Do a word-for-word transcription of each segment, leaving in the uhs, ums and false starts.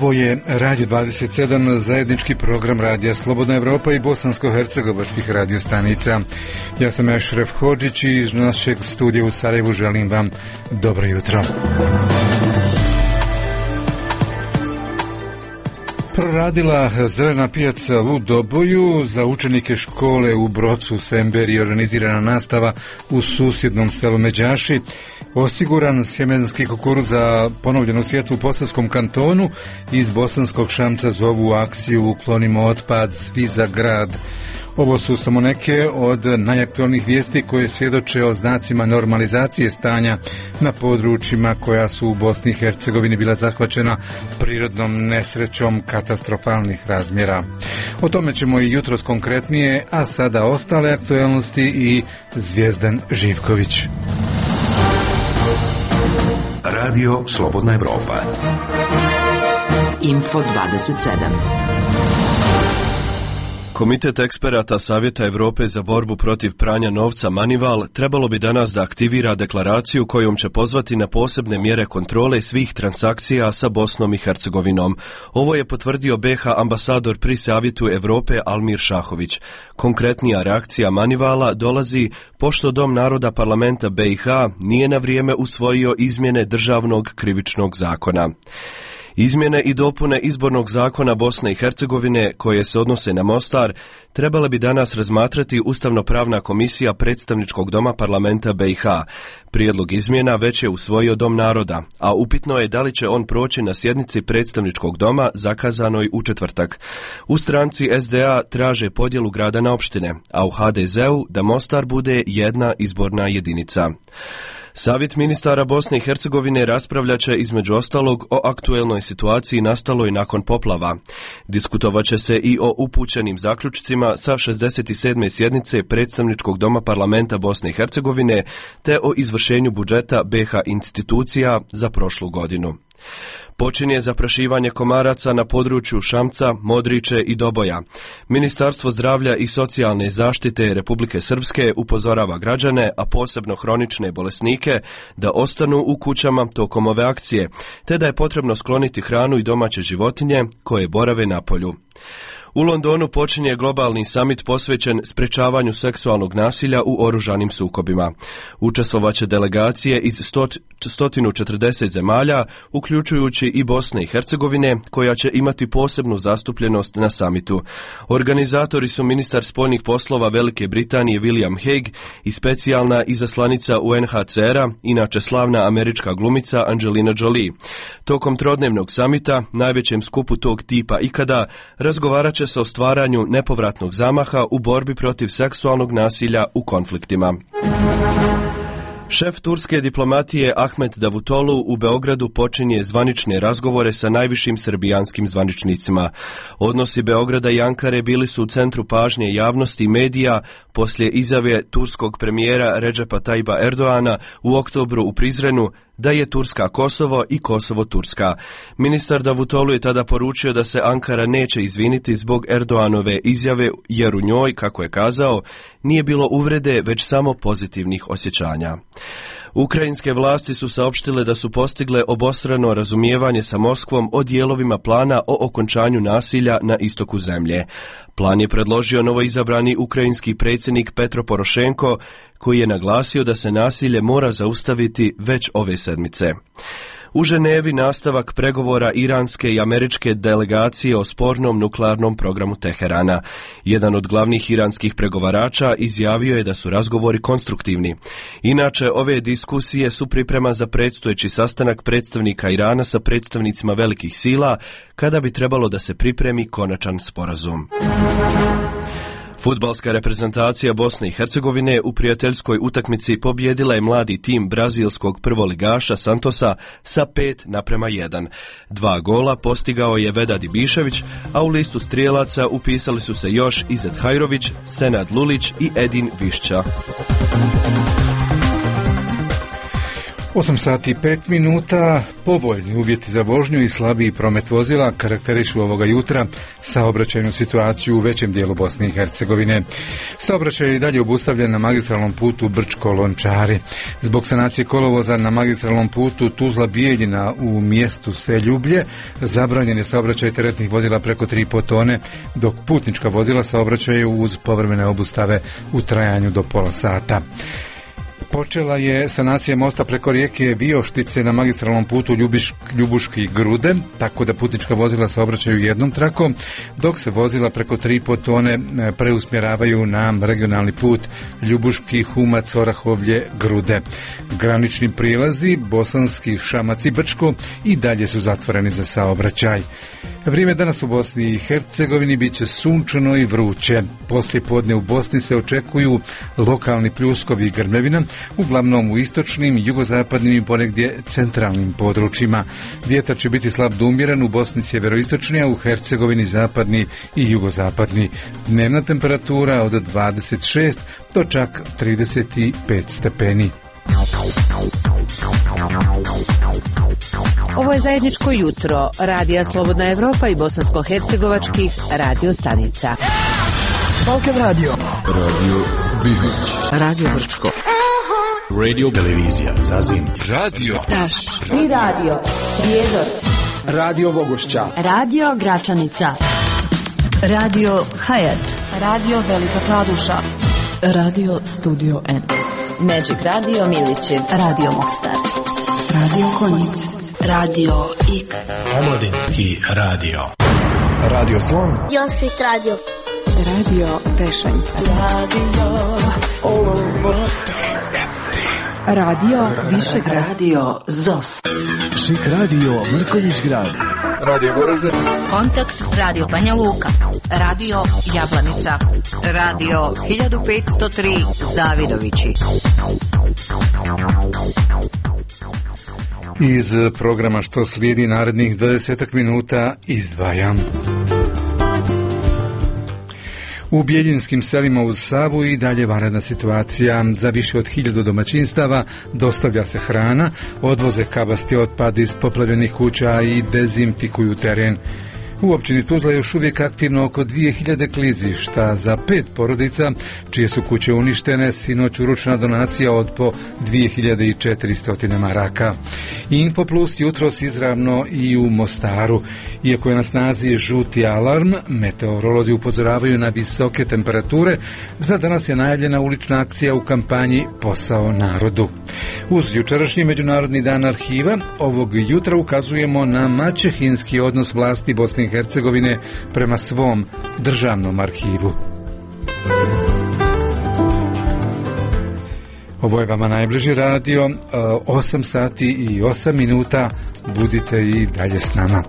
Ovo je Radio dvadeset sedam, zajednički program Radija Slobodna Evropa i bosansko-hercegovačkih radiostanica. Ja sam Ešref Hodžić i iz našeg studija u Sarajevu želim vam dobro jutro. Proradila zelena pijaca u Doboju, za učenike škole u Brocu Sember je organizirana nastava u susjednom selu Međaši, osiguran sjemenski kukuruz za ponovljenu sjetvu u Bosanskom kantonu. Iz Bosanskog Šamca zovu akciju Uklonimo otpad, svi za grad. Ovo su samo neke od najaktualnijih vijesti koje svjedoče o znacima normalizacije stanja na područjima koja su u Bosni i Hercegovini bila zahvaćena prirodnom nesrećom katastrofalnih razmjera. O tome ćemo i jutros konkretnije, a sada ostale aktualnosti i Zvijezdan Živković. Radio Slobodna Evropa. Info dvadeset sedam. Komitet eksperata Savjeta Europe za borbu protiv pranja novca Manival trebalo bi danas da aktivira deklaraciju kojom će pozvati na posebne mjere kontrole svih transakcija sa Bosnom i Hercegovinom. Ovo je potvrdio B iH ambasador pri Savjetu Europe Almir Šahović. Konkretnija reakcija Manivala dolazi pošto Dom naroda parlamenta B iH nije na vrijeme usvojio izmjene državnog krivičnog zakona. Izmjene i dopune izbornog zakona Bosne i Hercegovine koje se odnose na Mostar trebala bi danas razmatrati Ustavno-pravna komisija predstavničkog doma parlamenta B iH. Prijedlog izmjena već je usvojio Dom naroda, a upitno je da li će on proći na sjednici predstavničkog doma zakazanoj u četvrtak. U stranci S D A traže podjelu grada na opštine, a u H D Z-u da Mostar bude jedna izborna jedinica. Savjet ministara Bosne i Hercegovine raspravljat će između ostalog o aktuelnoj situaciji nastaloj nakon poplava. Diskutovat će se i o upućenim zaključcima sa šezdeset sedme sjednice predstavničkog doma parlamenta Bosne i Hercegovine te o izvršenju budžeta B iH institucija za prošlu godinu. Počinje zaprašivanje komaraca na području Šamca, Modriče i Doboja. Ministarstvo zdravlja i socijalne zaštite Republike Srpske upozorava građane, a posebno hronične bolesnike, da ostanu u kućama tokom ove akcije, te da je potrebno skloniti hranu i domaće životinje koje borave na polju. U Londonu počinje globalni samit posvećen sprečavanju seksualnog nasilja u oružanim sukobima. Učestvovaće delegacije iz sto četrdeset zemalja, uključujući i Bosne i Hercegovine, koja će imati posebnu zastupljenost na samitu. Organizatori su ministar spoljnih poslova Velike Britanije William Hague i specijalna izaslanica U N H C R-a, inače slavna američka glumica Angelina Jolie. Tokom trodnevnog samita, najvećem skupu tog tipa ikada, razgovarat će se o stvaranju nepovratnog zamaha u borbi protiv seksualnog nasilja u konfliktima. Šef turske diplomatije Ahmet Davutoglu u Beogradu počinje zvanične razgovore sa najvišim srbijanskim zvaničnicima. Odnosi Beograda i Ankare bili su u centru pažnje javnosti i medija poslije izjave turskog premijera Redžepa Tajba Erdoana u oktobru u Prizrenu da je Turska Kosovo i Kosovo Turska. Ministar Davutoglu je tada poručio da se Ankara neće izviniti zbog Erdoanove izjave jer u njoj, kako je kazao, nije bilo uvrede već samo pozitivnih osjećanja. Ukrajinske vlasti su saopštile da su postigle obostrano razumijevanje sa Moskvom o dijelovima plana o okončanju nasilja na istoku zemlje. Plan je predložio novoizabrani ukrajinski predsjednik Petro Porošenko, koji je naglasio da se nasilje mora zaustaviti već ove sedmice. U Ženevi nastavak pregovora iranske i američke delegacije o spornom nuklearnom programu Teherana. Jedan od glavnih iranskih pregovarača izjavio je da su razgovori konstruktivni. Inače, ove diskusije su priprema za predstojeći sastanak predstavnika Irana sa predstavnicima velikih sila, kada bi trebalo da se pripremi konačan sporazum. Fudbalska reprezentacija Bosne i Hercegovine u prijateljskoj utakmici pobjedila je mladi tim brazilskog prvoligaša Santosa sa pet naprema jedan. Dva gola postigao je Vedad Ibišević, a u listu strijelaca upisali su se još Izet Hajrović, Senad Lulić i Edin Višća. osam sati i pet minuta, povoljni uvjeti za vožnju i slabiji promet vozila karakterišu ovoga jutra saobraćajnu situaciju u većem dijelu Bosne i Hercegovine. Saobraćaj je i dalje obustavljen na magistralnom putu Brčko-Lončari. Zbog sanacije kolovoza na magistralnom putu Tuzla-Bijeljina u mjestu Seljublje zabranjen je saobraćaj teretnih vozila preko tri i po tone, dok putnička vozila saobraćaju uz povremene obustave u trajanju do pola sata. Počela je sanacija mosta preko rijeke Vioštice na magistralnom putu Ljubiš, Ljubuški Grude, tako da putnička vozila saobraćaju jednom trakom, dok se vozila preko tri i po tone preusmjeravaju na regionalni put Ljubuški Humac, Orahovlje, Grude. Granični prilazi Bosanski Šamac i Brčko i dalje su zatvoreni za saobraćaj. Vrijeme danas u Bosni i Hercegovini bit će sunčano i vruće. Poslije podne u Bosni se očekuju lokalni pljuskovi i grmljevina, uglavnom u istočnim, jugozapadnim i ponegdje centralnim područjima. Vjetar će biti slab do umjeren, u Bosni sjeveroistočni, a u Hercegovini zapadni i jugozapadni. Dnevna temperatura od dvadeset šest do čak trideset pet stepeni. Ovo je zajedničko jutro Radija Slobodna Evropa i bosansko-hercegovačkih radio stanica. Balkan radio. Radio Bihać. Radio Brčko. Radio Televizija Zazim. Radio Taš. I radio Prijedor. Radio Vogošća. Radio Gračanica. Radio Hayat. Radio Velika Kladuša. Radio Studio N. Magic Radio Milići. Radio Mostar. Radio Konjic. Radio X. Omladinski radio. Radio Slon. Josip Radio. Radio Tešanj. Radio Olovo. Radio Višegrad. Radio Zos. Šik radio Mrkonjić Grad. Radio Goražde. Kontakt Radio Banja Luka. Radio Jablanica. Radio hiljadu petsto tri Zavidovići. Iz programa što slijedi narednih dvadeset minuta izdvajam. U Bijeljinskim selima uz Savu i dalje vanredna situacija. Za više od hiljadu domaćinstava dostavlja se hrana, odvoze kabasti otpad iz poplavljenih kuća i dezinfikuju teren. U općini Tuzla je još uvijek aktivno oko dvije hiljade klizišta za pet porodica, čije su kuće uništene, sinoć uručena donacija od po dvije hiljade četiristo maraka. Infoplus jutros izravno i u Mostaru. Iako je na snazi žuti alarm, meteorolozi upozoravaju na visoke temperature. Za danas je najavljena ulična akcija u kampanji Posao narodu. Uz jučerašnji Međunarodni dan arhiva, ovog jutra ukazujemo na maćehinski odnos vlasti Bosne i Hercegovine prema svom državnom arhivu. Ovo je vama najbliži radio, osam sati i osam minuta, budite i dalje s nama.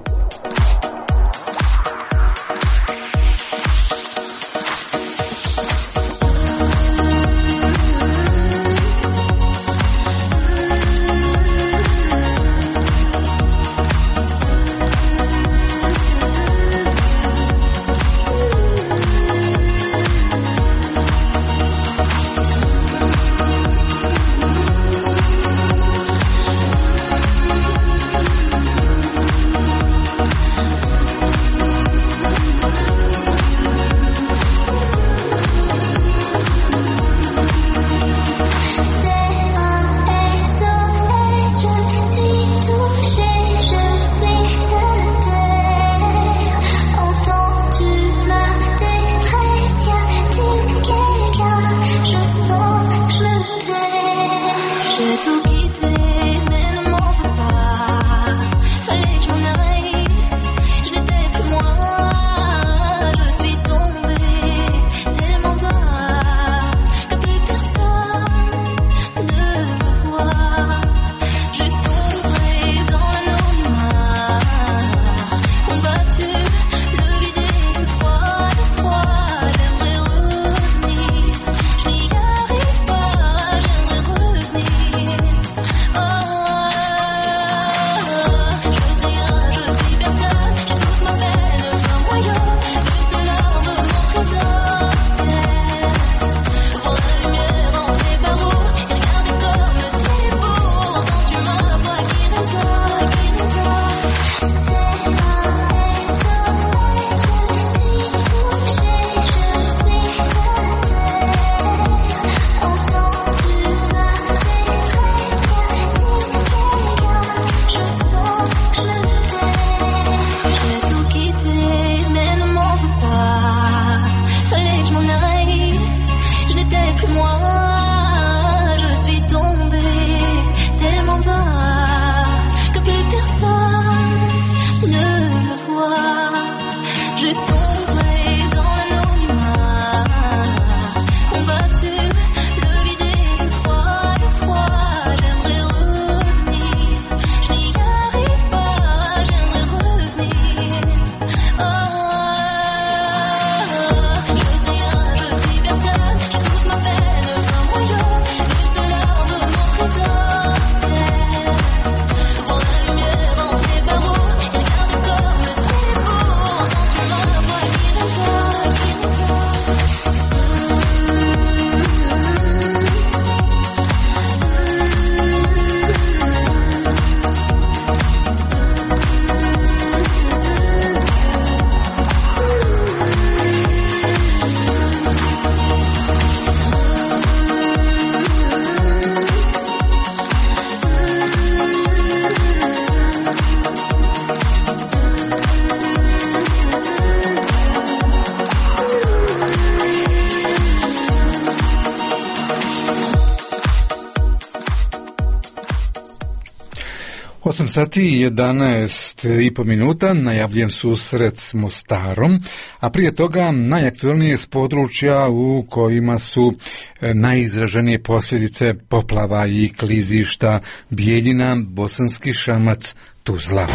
osam sati i jedanaest i po minuta najavljujem susret s Mostarom, a prije toga najaktualnije s područja u kojima su najizraženije posljedice poplava i klizišta: Bijeljina, Bosanski Šamac, Tuzla.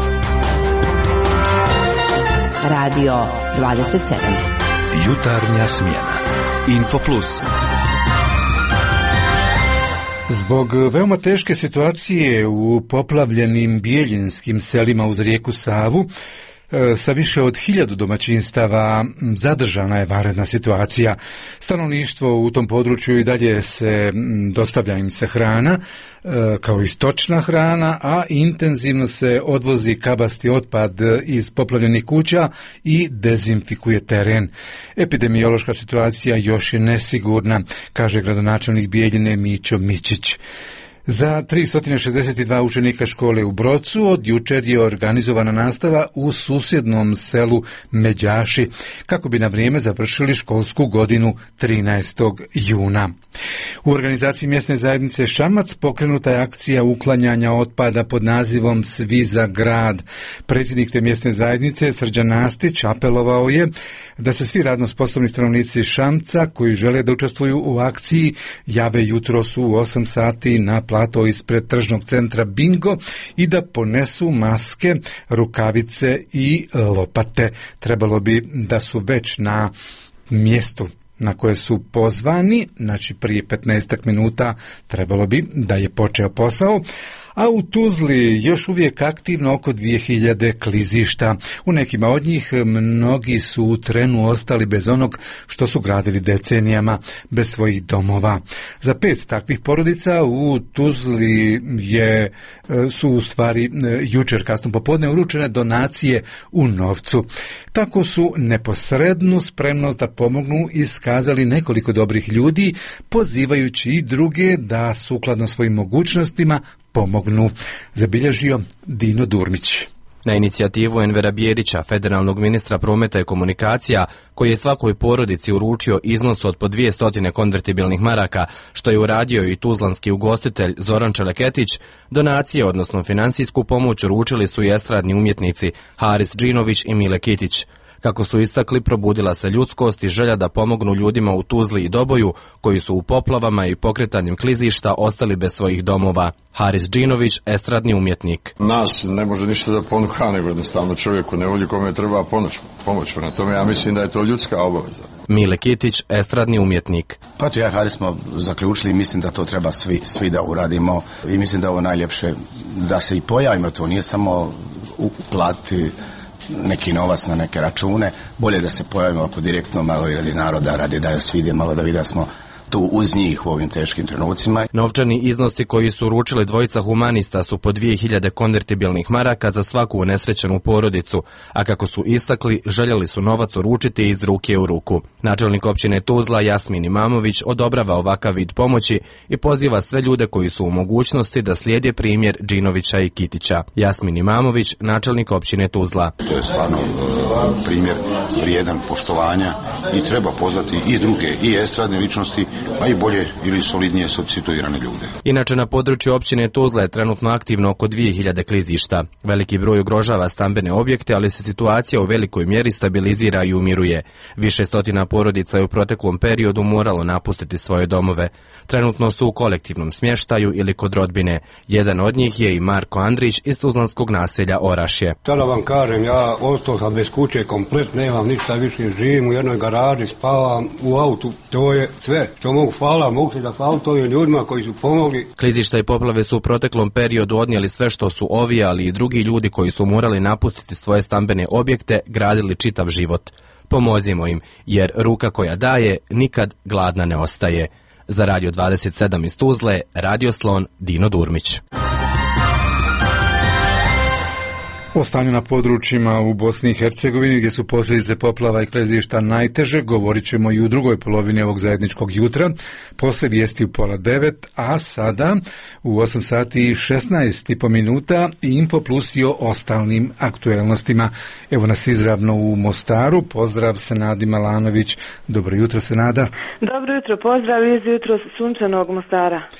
Radio dvadeset sedam. Jutarnja smjena. Info Plus. Zbog veoma teške situacije u poplavljenim bijeljinskim selima uz rijeku Savu, sa više od hiljadu domaćinstava zadržana je vanredna situacija. Stanovništvo u tom području i dalje se dostavlja im se hrana, kao i stočna hrana, a intenzivno se odvozi kabasti otpad iz poplavljenih kuća i dezinfikuje teren. Epidemiološka situacija još je nesigurna, kaže gradonačelnik Bijeljine Mićo Mićić. Za tristo šezdeset dva učenika škole u Brocu od jučer je organizovana nastava u susjednom selu Međaši, kako bi na vrijeme završili školsku godinu trinaestog juna. U organizaciji mjesne zajednice Šamac pokrenuta je akcija uklanjanja otpada pod nazivom Svi za grad. Predsjednik te mjesne zajednice Srđan Nastić apelovao je da se svi radno sposobni stanovnici Šamca koji žele da učestvuju u akciji jave jutros u osam sati na plato ispred tržnog centra Bingo i da ponesu maske, rukavice i lopate. Trebalo bi da su već na mjestu na koje su pozvani, znači prije petnaestak minuta trebalo bi da je počeo posao, a u Tuzli još uvijek aktivno oko dvije hiljade klizišta. U nekima od njih mnogi su u trenu ostali bez onog što su gradili decenijama, bez svojih domova. Za pet takvih porodica u Tuzli je, su u stvari jučer kasno popodne uručene donacije u novcu. Tako su neposrednu spremnost da pomognu iskazali nekoliko dobrih ljudi, pozivajući i druge da sukladno svojim mogućnostima pomognu, zabilježio Dino Durmić. Na inicijativu Envera Bijedića, federalnog ministra prometa i komunikacija, koji je svakoj porodici uručio iznos od po dvjesto konvertibilnih maraka, što je uradio i tuzlanski ugostitelj Zoran Čeleketić, donacije, odnosno finansijsku pomoć, uručili su i estradni umjetnici Haris Džinović i Mile Kitić. Kako su istakli, probudila se ljudskost i želja da pomognu ljudima u Tuzli i Doboju, koji su u poplavama i pokretanjem klizišta ostali bez svojih domova. Haris Džinović, estradni umjetnik. Nas ne može ništa da ponuka, nego jednostavno čovjeku nevolji kome treba pomoć. pomoć. Prema tome ja mislim da je to ljudska obaveza. Mile Kitić, estradni umjetnik. Pa to ja Haris smo zaključili i mislim da to treba svi, svi da uradimo i mislim da je ovo najljepše da se i pojavimo. To nije samo uplatiti neki novac na neke račune, bolje da se pojavimo ako direktno malo i radi naroda, radi da nas vide, malo da vidi da smo tu uz njih u ovim teškim trenucima. Novčani iznosi koji su uručili dvojica humanista su po dvije hiljade konvertibilnih maraka za svaku unesrećenu porodicu, a kako su istakli, željeli su novac uručiti iz ruke u ruku. Načelnik općine Tuzla Jasmin Imamović odobrava ovakav vid pomoći i poziva sve ljude koji su u mogućnosti da slijede primjer Džinovića i Kitića. Jasmin Imamović, načelnik općine Tuzla. To je stvarno uh, primjer vrijedan poštovanja i treba pozvati i druge, i estradne ličnosti, a i bolje ili solidnije situirane ljude. Inače, na području općine Tuzla je trenutno aktivno oko dvije hiljade klizišta. Veliki broj ugrožava stambene objekte, ali se situacija u velikoj mjeri stabilizira i umiruje. Više stotina porodica je u proteklom periodu moralo napustiti svoje domove. Trenutno su u kolektivnom smještaju ili kod rodbine. Jedan od njih je i Marko Andrić iz tuzlanskog naselja Orašje. Sada vam kažem, ja ostao sam bez kuće komplet, nemam ništa više, živim u jednoj garaži, spavam u autu, to je sve. To mogu hvala, mogu se zahvaliti ovim ljudima koji su pomogli. Klizišta i poplave su u proteklom periodu odnijeli sve što su ovi, ali i drugi ljudi koji su morali napustiti svoje stambene objekte, gradili čitav život. Pomozimo im, jer ruka koja daje nikad gladna ne ostaje. Za Radio dvadeset sedam iz Tuzle, Radio Slon, Dino Durmić. O stanju na područjima u Bosni i Hercegovini gdje su posljedice poplava i klizišta najteže govorit ćemo i u drugoj polovini ovog zajedničkog jutra, poslije vijesti u pola devet, a sada u osam sati i šesnaest i po minuta Info Plus i o ostalim aktuelnostima. Evo nas izravno u Mostaru, pozdrav Senadi Malanović. Dobro jutro, Senada. Dobro jutro, pozdrav iz jutro sunčanog Mostara.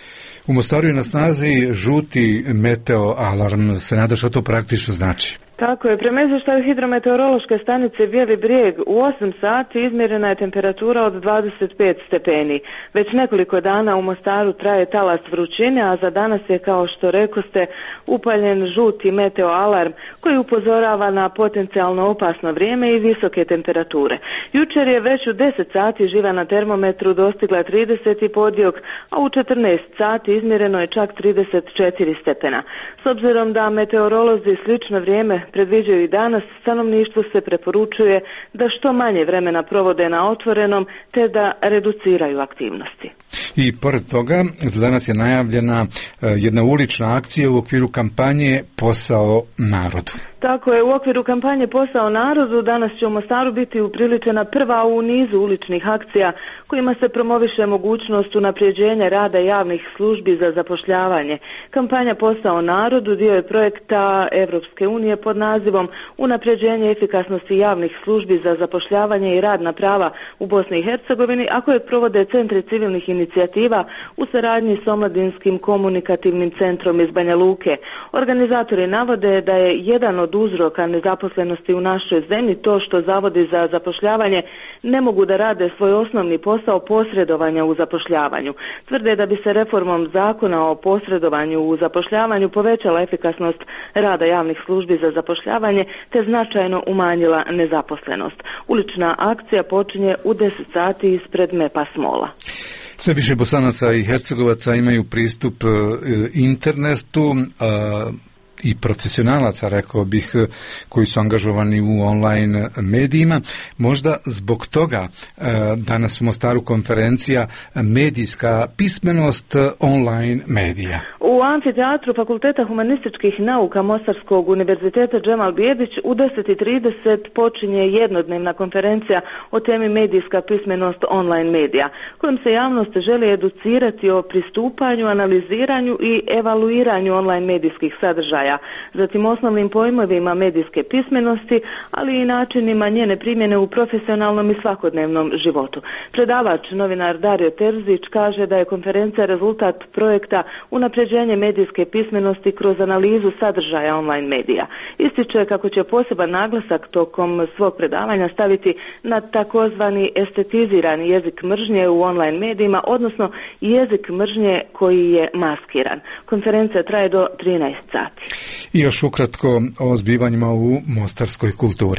U Mostaru je na snazi žuti meteo alarm. Se nada što to praktično znači? Tako je, prema izvještaju hidrometeorološke stanice Bijeli Brijeg u osam sati izmjerena je temperatura od dvadeset pet stepeni. Već nekoliko dana u Mostaru traje talas vrućine, a za danas je, kao što rekoste, upaljen žuti meteo alarm koji upozorava na potencijalno opasno vrijeme i visoke temperature. Jučer je već u deset sati živa na termometru dostigla trideset i po diok, a u četrnaest sati izmjereno je čak trideset četiri stepena. S obzirom da meteorolozi slično vrijeme predviđaju i danas, stanovništvu se preporučuje da što manje vremena provode na otvorenom te da reduciraju aktivnosti. I pored toga, za danas je najavljena jedna ulična akcija u okviru kampanje Posao narodu. Tako je, u okviru kampanje Posao narodu danas će u Mostaru biti upriličena prva u nizu uličnih akcija kojima se promoviše mogućnost unapređenja rada javnih službi za zapošljavanje. Kampanja Posao narodu dio je projekta Evropske unije pod nazivom Unapređenje efikasnosti javnih službi za zapošljavanje i radna prava u Bosni i Hercegovini, a koje provode centri civilnih inicijativa u saradnji s omladinskim komunikativnim centrom iz Banja Luke. Organizatori navode da je jedan od uzroka nezaposlenosti u našoj zemlji to što zavodi za zapošljavanje ne mogu da rade svoj osnovni posao posredovanja u zapošljavanju. Tvrde da bi se reformom zakona o posredovanju u zapošljavanju povećala efikasnost rada javnih službi za zapošljavanje te značajno umanjila nezaposlenost. Ulična akcija počinje u deset sati ispred Mepa Smola. Sve više Bosanaca i Hercegovaca imaju pristup e, internetu, a i profesionalaca, rekao bih, koji su angažovani u online medijima. Možda zbog toga danas u Mostaru konferencija Medijska pismenost online medija. U amfiteatru Fakulteta humanističkih nauka Mostarskog univerziteta Džemal Bijedić u deset i trideset počinje jednodnevna konferencija o temi medijska pismenost online medija, kojom se javnost želi educirati o pristupanju, analiziranju i evaluiranju online medijskih sadržaja, zatim osnovnim pojmovima medijske pismenosti, ali i načinima njene primjene u profesionalnom i svakodnevnom životu. Predavač, novinar Dario Terzić, kaže da je konferencija rezultat projekta Unapređenje medijske pismenosti kroz analizu sadržaja online medija. Ističe kako će poseban naglasak tokom svog predavanja staviti na takozvani estetizirani jezik mržnje u online medijima, odnosno jezik mržnje koji je maskiran. Konferencija traje do trinaest sati. I još ukratko o zbivanjima u mostarskoj kulturi.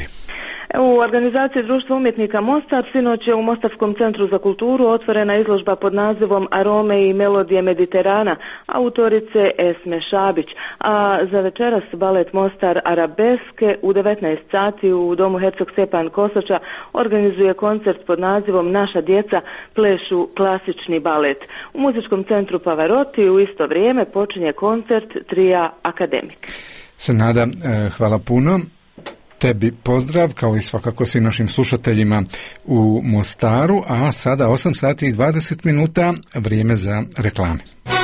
U organizaciji Društva umjetnika Mostar sinoć je u Mostarskom centru za kulturu otvorena izložba pod nazivom Arome i melodije Mediterana autorice Esme Šabić, a za večeras balet Mostar Arabeske u devetnaest sati u domu Hercog Stjepan Kosača organizuje koncert pod nazivom Naša djeca plešu klasični balet. U muzičkom centru Pavarotti u isto vrijeme počinje koncert trija Akademik. Senada, hvala puno. Tebi pozdrav, kao i svakako svim našim slušateljima u Mostaru, a sada osam sati i dvadeset minuta, vrijeme za reklame.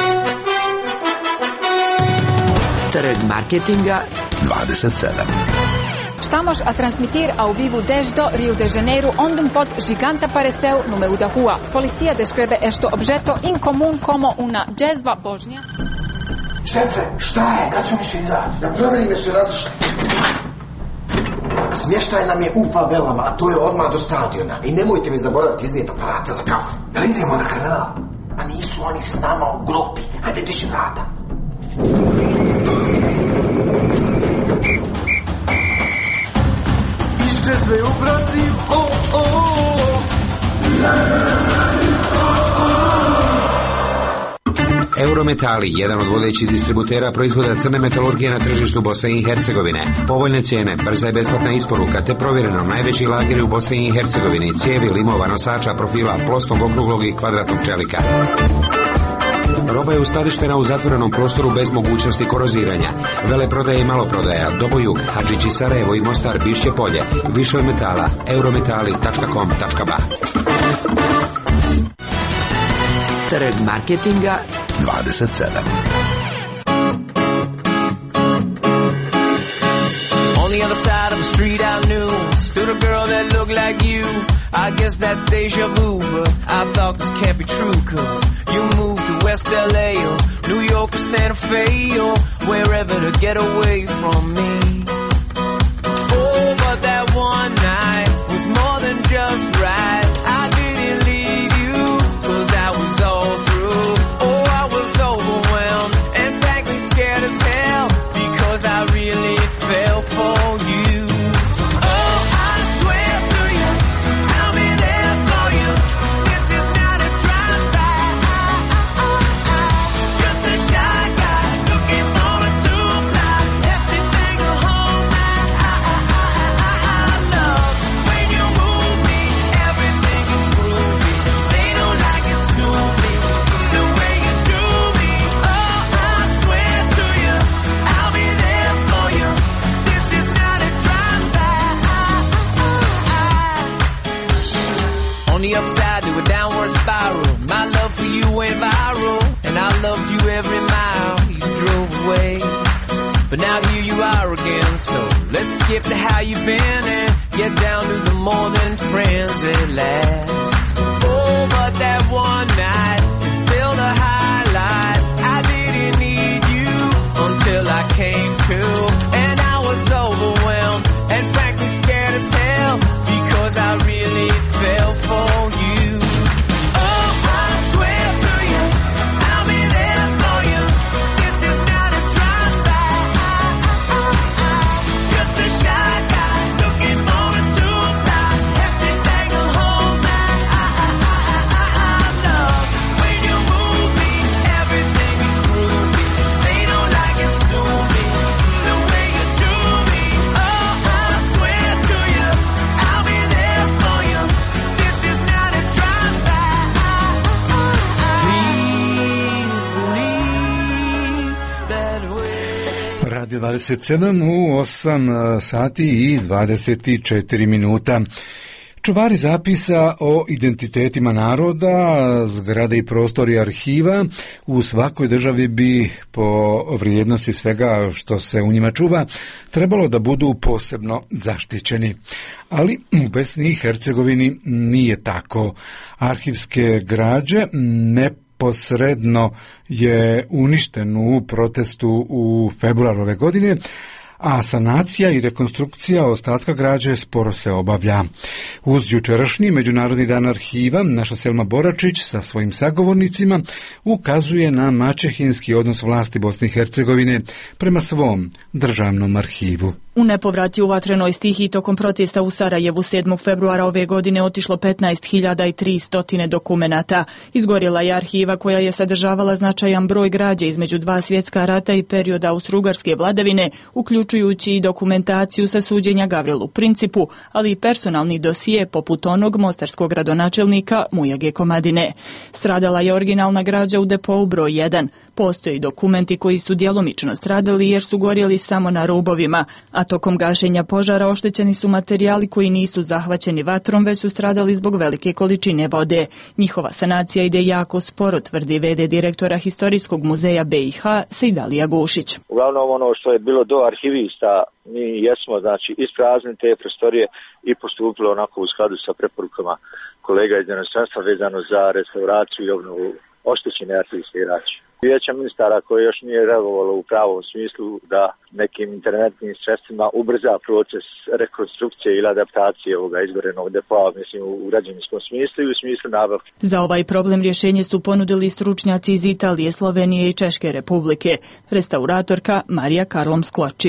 Trg marketinga dvadeset sedam. Estamos a transmitir ao vivo desde Rio de Janeiro, onde um pod gigante apareceu no meio da rua. Polícia descreve este objeto incomum como uma jezva božnja. Šefe, šta je? Kad su više izaći? Da proverime su razišli. Smještaj nam je u favelama, a to je odmah do stadiona. I nemojte mi zaboraviti iznijeti aparata za kafu. Jel idemo na kanal? A nisu oni s nama u grupi. Hajde, diši vrata. Išće sve u Brazil, o, o, o. Eurometali, jedan od vodećih distributera proizvoda crne metalurgije na tržištu Bosne i Hercegovine. Povoljne cijene, brza i besplatna isporuka te provjereno najveći lageri u Bosni i Hercegovini, cijevi, limova, nosača, profila, plosnog, okruglog i kvadratnog čelika. Roba je uskladištena u zatvorenom prostoru bez mogućnosti koroziranja. Veleprodaja i maloprodaja, Dobojug, Hadžići Sarajevo i Mostar, Bišće Polje. Više od metala, eurometali tačka com tačka ba. Trg marketinga dvadeset sedam. On the other side of the street I knew stood a girl that looked like you. I guess that's deja vu, but I thought this can't be true, cause you moved to West L A or New York or Santa Fe or wherever to get away from me. Oh, but that one night was more than just right. I didn't leave you, cause I was all through. Oh, I was overwhelmed and frankly scared as hell, because I really fell for you. Oh, I swear to you, I'll be there for you. This is not a drive-by. Just a shy guy looking for a two-fly. Everything at home. I love when you move me. Everything is groovy. They don't like it, sue me the way you do me. Oh, I swear to you, I'll be there for you. This is not a drive-by. On the upside to a downward spiral, my love for you went viral, and I loved you every mile you drove away. But now here you are again, so let's skip to how you've been and get down to the more than friends at last. Oh, but that one night is still the highlight. I didn't need you until I came to, and I was overwhelmed and frankly scared as hell, because I really fell for you. Oh, I swear to you, I'll be there for you. This is not a drive-by. Just a shy guy looking for a two-fly. Everything at home. I love when you move me. Everything is groovy. They don't like it, sue me the way you do me. Oh, I swear to you, I'll be there for you. This is not a drive-by. Please believe that way. Radio dvadeset sedam u osam sati i dvadeset četiri minuta. Čuvari zapisa o identitetima naroda, zgrade i prostori arhiva u svakoj državi bi po vrijednosti svega što se u njima čuva trebalo da budu posebno zaštićeni. Ali u Bosni i Hercegovini nije tako. Arhivske građe neposredno je uništen u protestu u februaru ove godine, a sanacija i rekonstrukcija ostatka građe sporo se obavlja. Uz jučerašnji Međunarodni dan arhiva, naša Selma Boračić sa svojim sagovornicima ukazuje na maćehinski odnos vlasti Bosne i Hercegovine prema svom državnom arhivu. U nepovrati u vatrenoj stihiji tokom protesta u Sarajevu sedmog februara ove godine otišlo petnaest hiljada tristo dokumenata. Izgorjela je arhiva koja je sadržavala značajan broj građe između dva svjetska rata i perioda austrougarske vladavine, uključujući i dokumentaciju sa suđenja Gavrilu Principu, ali i personalni dosije poput onog mostarskog gradonačelnika Mujage Komadine. Stradala je originalna građa u depou broj jedan. Postoje dokumenti koji su djelomično stradali jer su gorjeli samo na rubovima, a tokom gašenja požara oštećeni su materijali koji nisu zahvaćeni vatrom, već su stradali zbog velike količine vode. Njihova sanacija ide jako sporo, tvrdi ve de direktora Historijskog muzeja be i ha Sejdalija Gušić. Uglavnom ono što je bilo do arhivista, mi jesmo znači ispraznili te prostorije i postupili onako u skladu sa preporukama kolega iz inostranstva vezano za restauraciju i obnovu oštećene arhivske građe. Vijeća ministara koje još nije reagovalo u pravom smislu da nekim interventnim sredstvima ubrza proces rekonstrukcije ili adaptacije ovoga izgorenog depoa, mislim u građevinskom smislu i u smislu nabavke. Za ovaj problem rješenje su ponudili stručnjaci iz Italije, Slovenije i Češke republike. Restauratorka Marija Karlom Skloči.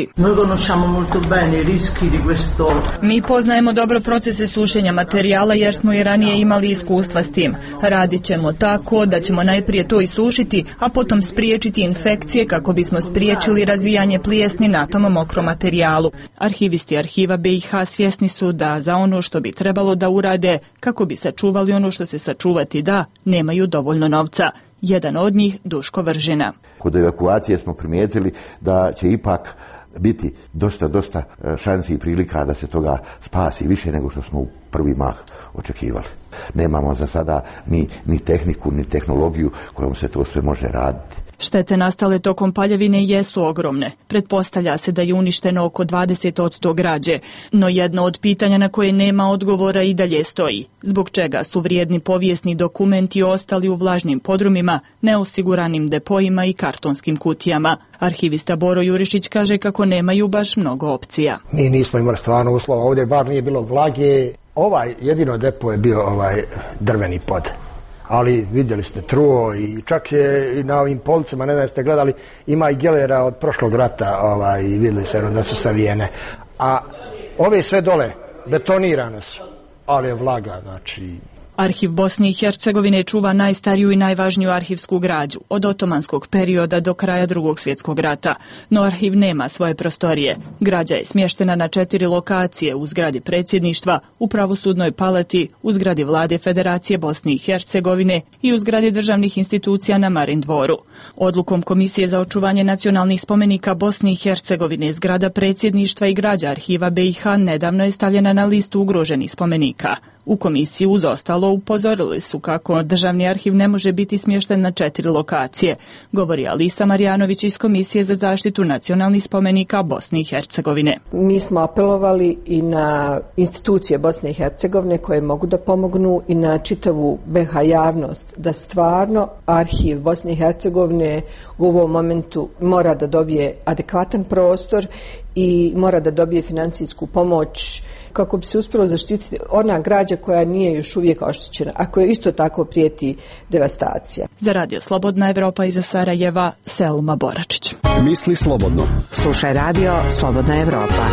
Mi poznajemo dobro procese sušenja materijala jer smo i ranije imali iskustva s tim. Radit ćemo tako da ćemo najprije to isušiti, a potom spriječiti infekcije kako bismo spriječili razvijanje plijesni na tom mokrom materijalu. Arhivisti arhiva be i ha svjesni su da za ono što bi trebalo da urade kako bi sačuvali ono što se sačuvati da, nemaju dovoljno novca. Jedan od njih, Duško Vržina. Kod evakuacije smo primijetili da će ipak biti dosta, dosta šansi i prilika da se toga spasi više nego što smo u prvi mah očekivali. Nemamo za sada ni, ni tehniku, ni tehnologiju kojom se to sve može raditi. Štete nastale tokom paljevine jesu ogromne. Pretpostavlja se da je uništeno oko dvadeset posto građe, no jedno od pitanja na koje nema odgovora i dalje stoji. Zbog čega su vrijedni povijesni dokumenti ostali u vlažnim podrumima, neosiguranim depojima i kartonskim kutijama? Arhivista Boro Jurišić kaže kako nemaju baš mnogo opcija. Mi nismo imali stvarno uslova, ovdje bar nije bilo vlage. Ovaj jedino depo je bio ovaj drveni pod. Ali vidjeli ste truo i čak je i na ovim policama, ne znam ste gledali, ima i gelera od prošlog rata ovaj, i vidjeli se da su savijene. A ove sve dole betonirane su, ali je vlaga, znači... Arhiv Bosne i Hercegovine čuva najstariju i najvažniju arhivsku građu, od otomanskog perioda do kraja Drugog svjetskog rata. No arhiv nema svoje prostorije. Građa je smještena na četiri lokacije: u zgradi predsjedništva, u pravosudnoj palati, u zgradi vlade Federacije Bosne i Hercegovine i u zgradi državnih institucija na Marin dvoru. Odlukom Komisije za očuvanje nacionalnih spomenika Bosne i Hercegovine, zgrada predsjedništva i građa arhiva B i H nedavno je stavljena na listu ugroženih spomenika. U komisiji uz ostalo upozorili su kako državni arhiv ne može biti smješten na četiri lokacije, govori Alisa Marjanović iz Komisije za zaštitu nacionalnih spomenika Bosne i Hercegovine. Mi smo apelovali i na institucije Bosne i Hercegovine koje mogu da pomognu i na čitavu B H javnost da stvarno arhiv Bosne i Hercegovine u ovom momentu mora da dobije adekvatan prostor i mora da dobije financijsku pomoć kako bi se uspjelo zaštititi ona građa koja nije još uvijek oštećena, a koja isto tako prijeti devastacija. Za Radio Slobodna Evropa iza Sarajeva, Selma Boračić. Misli slobodno. Slušaj Radio Slobodna Evropa.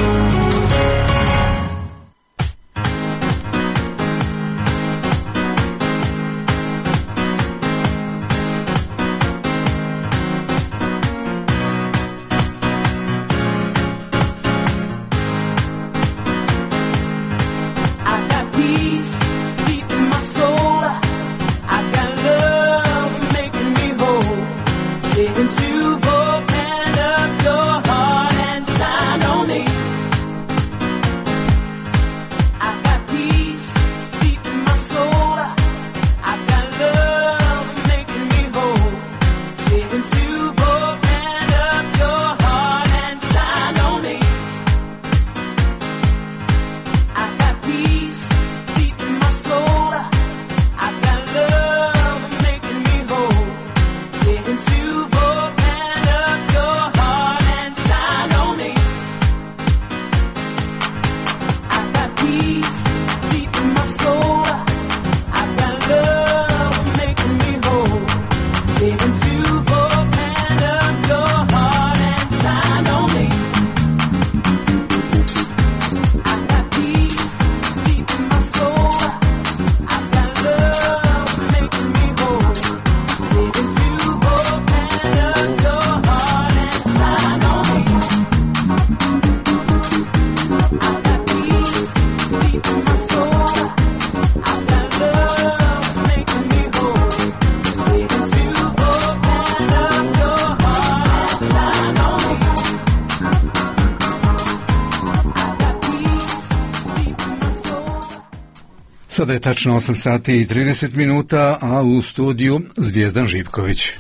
Sada je tačno osam sati i trideset minuta, a u studiju Zvijezdan Živković.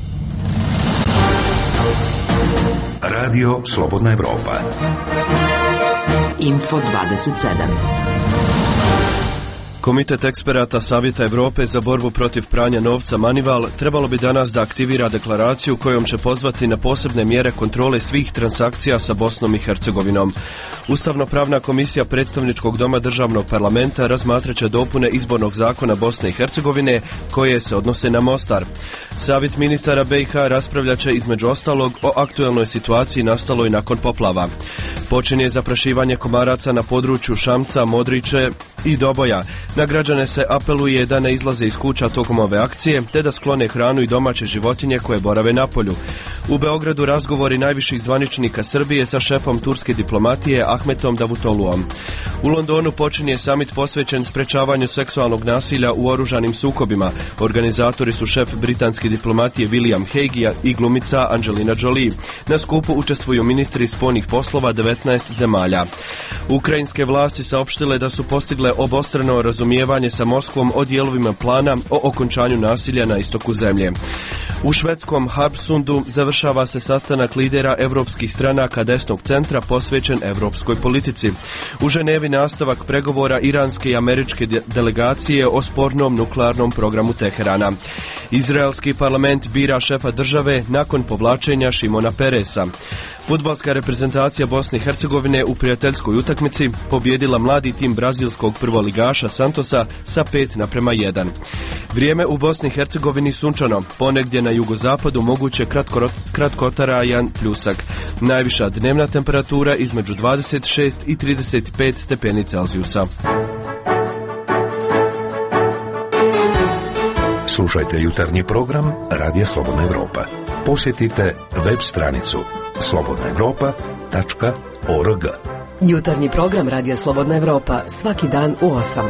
Radio Slobodna Evropa. Info dvadeset sedam. Komitet eksperata Savjeta Europe za borbu protiv pranja novca Manival trebalo bi danas da aktivira deklaraciju kojom će pozvati na posebne mjere kontrole svih transakcija sa Bosnom i Hercegovinom. Ustavno-pravna komisija predstavničkog doma državnog parlamenta razmatraće dopune izbornog zakona Bosne i Hercegovine koje se odnose na Mostar. Savjet ministara B i H raspravljaće između ostalog o aktuelnoj situaciji nastaloj nakon poplava. Počinje zaprašivanje komaraca na području Šamca, Modriče i Doboja. Na građane se apeluje da ne izlaze iz kuća tokom ove akcije, te da sklone hranu i domaće životinje koje borave na polju. U Beogradu razgovori najviših zvaničnika Srbije sa šefom turske diplomatije Ahmetom Davutoluom. U Londonu počinje samit posvećen sprečavanju seksualnog nasilja u oružanim sukobima. Organizatori su šef britanske diplomatije William Hague i glumica Angelina Jolie. Na skupu učestvuju ministri spoljnih poslova devetnaest zemalja. Ukrajinske vlasti saopštile da su postigle obostrano razumijevanje sa Moskvom o dijelovima plana o okončanju nasilja na istoku zemlje. U švedskom Harpsundu završava se sastanak lidera evropskih stranaka desnog centra posvećen evropskoj politici. U Ženevi nastavak pregovora iranske i američke de- delegacije o spornom nuklearnom programu Teherana. Izraelski parlament bira šefa države nakon povlačenja Šimona Peresa. Fudbalska reprezentacija Bosne i Hercegovine u prijateljskoj utakmici pobjedila mladi tim brazilskog prvoligaša Santosa sa pet naprema jedan. Vrijeme u Bosni i Hercegovini sunčano, ponegdje na jugozapadu moguće kratko, kratkotarajan pljusak. Najviša dnevna temperatura između dvadeset šest i trideset pet stepeni Celzijusa. Slušajte jutarnji program Radija Slobodna Evropa. Posjetite web stranicu slobodna evropa tačka org. Jutarnji program Radija Slobodna Evropa svaki dan u osam.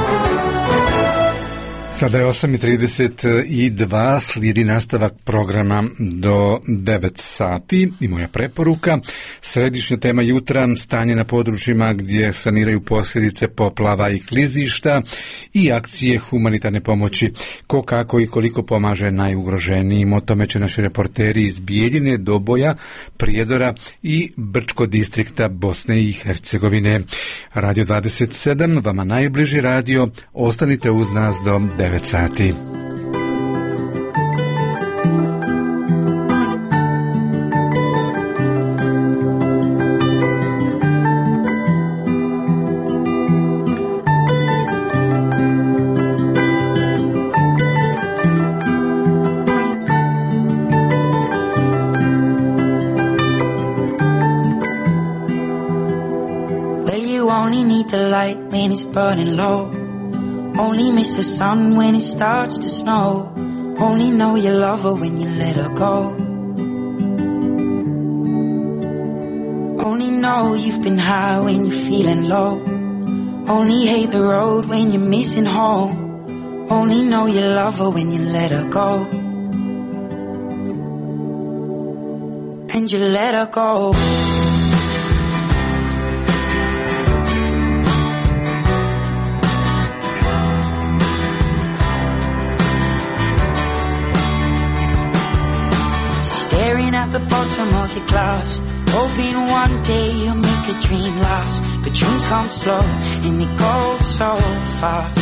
Sada je osam i trideset dva, slijedi nastavak programa do devet sati i moja preporuka. Središnja tema jutra, stanje na područjima gdje saniraju posljedice poplava i klizišta i akcije humanitarne pomoći. Ko, kako i koliko pomaže najugroženijim, o tome će naši reporteri iz Bijeljine, Doboja, Prijedora i Brčko distrikta Bosne i Hercegovine. Radio dvadeset sedam, vama najbliži radio, ostanite uz nas do devet sati. Well, you only need the light when it's burning low. Only miss the sun when it starts to snow. Only know you love her when you let her go. Only know you've been high when you're feeling low. Only hate the road when you're missing home. Only know you love her when you let her go. And you let her go. Staring at the bottom of your glass, hoping one day you'll make a dream last. But dreams come slow and they go so fast.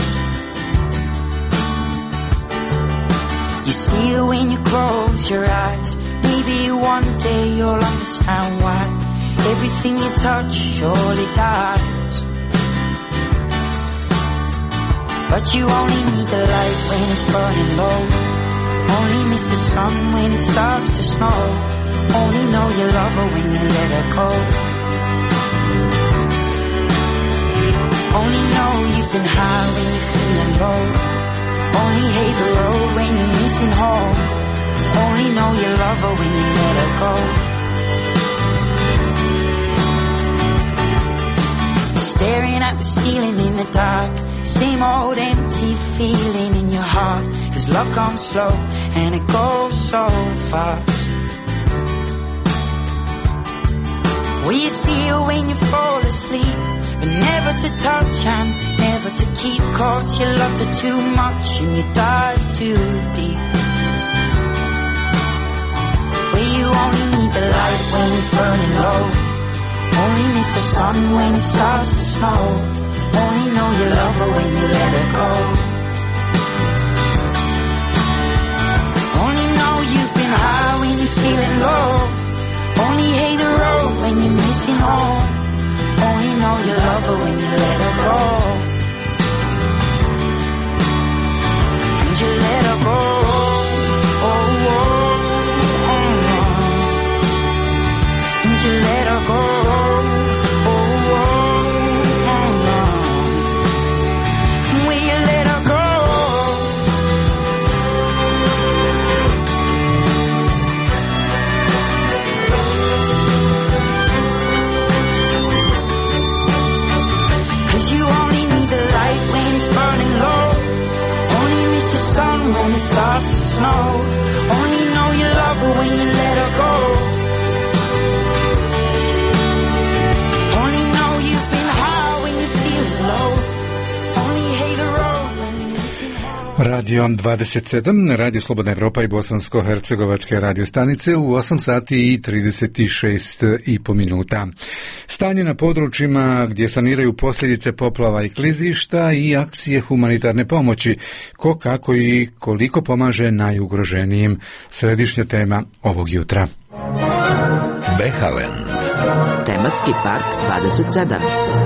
You see it when you close your eyes. Maybe one day you'll understand why everything you touch surely dies. But you only need the light when it's burning low. Only miss the sun when it starts to snow. Only know you love her when you let her go. Only know you've been high when you're feeling low. Only hate the road when you're missing home. Only know you love her when you let her go. Staring at the ceiling in the dark, same old empty feeling in your heart. Cause love comes slow and it goes so fast. Will you see her when you fall asleep? But never to touch and never to keep. Cause you loved her too much and you dive too deep. Well, you only need the light when it's burning low. Only miss the sun when it starts to snow. Only know you love her when you let her go. Only know you've been high when you're feeling low. Only hate the road when you're missing home. Only know you love her when you let her go. And you let her go. Oh, oh, oh, oh. And you let her go. snow. Only know you love her when you let her go. Only know you've been high when you're feeling low. Only hate the road when you're missing home. Radio dvadeset sedam, Radio Slobodna Evropa i Bosansko-Hercegovačke radio stanice u osam sati i trideset šest i po minuta. Stanje na područjima gdje saniraju posljedice poplava i klizišta i akcije humanitarne pomoći, ko kako i koliko pomaže najugroženijim. Središnja tema ovog jutra. Behaland. Tematski park dvadeset sedam.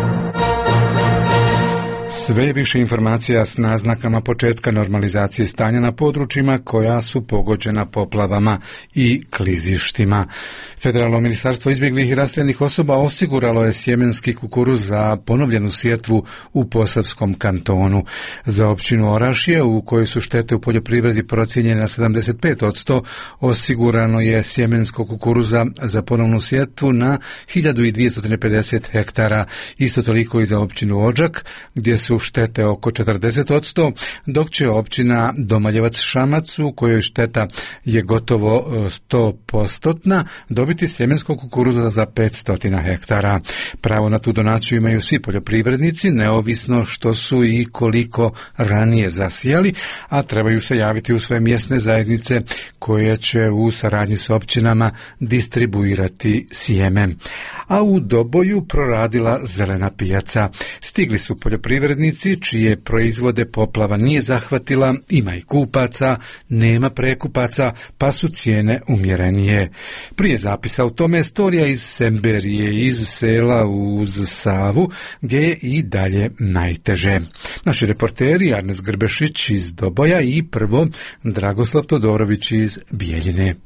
Sve više informacija s naznakama početka normalizacije stanja na područjima koja su pogođena poplavama i klizištima. Federalno ministarstvo izbjeglih i raseljenih osoba osiguralo je sjemenski kukuruz za ponovljenu sjetvu u Posavskom kantonu. Za općinu Orašje, u kojoj su štete u poljoprivredi procijenjene na sedamdeset pet posto, osigurano je sjemensko kukuruza za ponovnu sjetvu na hiljadu dvjesto pedeset hektara, isto toliko i za općinu Odžak, gdje su štete oko četrdeset posto, dok će općina Domaljevac Šamac, u kojoj šteta je gotovo sto posto, dobiti sjemenskog kukuruza za petsto hektara. Pravo na tu donaciju imaju svi poljoprivrednici, neovisno što su i koliko ranije zasijali, a trebaju se javiti u svoje mjesne zajednice koje će u saradnji s općinama distribuirati sjeme. A u Doboju proradila zelena pijaca. Stigli su poljoprivrednici čije proizvode poplava nije zahvatila, ima i kupaca, nema prekupaca, pa su cijene umjerenije. Prije zapisa o tome storija iz Semberije, iz sela uz Savu, gdje je i dalje najteže. Naši reporteri Arnes Grbešić iz Doboja i prvo Dragoslav Todorović iz Bijeljine.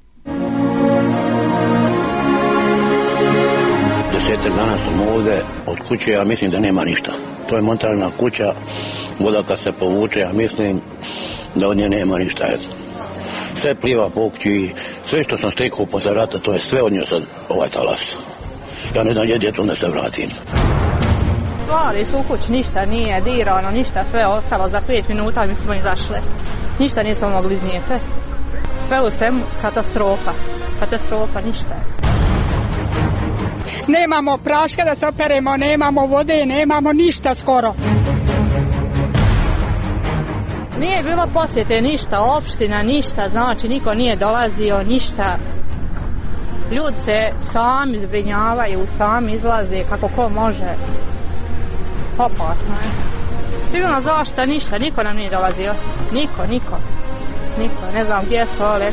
Desetak dana sam ovdje od kuće, ja mislim da nema ništa. To je montalna kuća, voda kad se povuče, ja mislim da od nje nema ništa. Sve pliva po kući, sve što sam stekao posle rata, to je sve od nje sad ovaj talas. Ja ne znam gdje djetom da se vratim. Stvari su u kući, ništa nije dirano, ništa, sve ostalo za pet minuta mi smo izašle. Ništa nismo mogli iznijeti. Sve u svemu katastrofa, katastrofa, ništa. Nemamo praška da se operemo, nemamo vode, nemamo ništa skoro. Nije bilo posjete ništa, opština ništa, znači niko nije dolazio, ništa. Ljudi se sami zbrinjavaju, sami izlaze kako ko može. Opasno je. Civilna zaštita ništa, niko nam nije dolazio. Niko, niko. Niko, ne znam gdje su ole.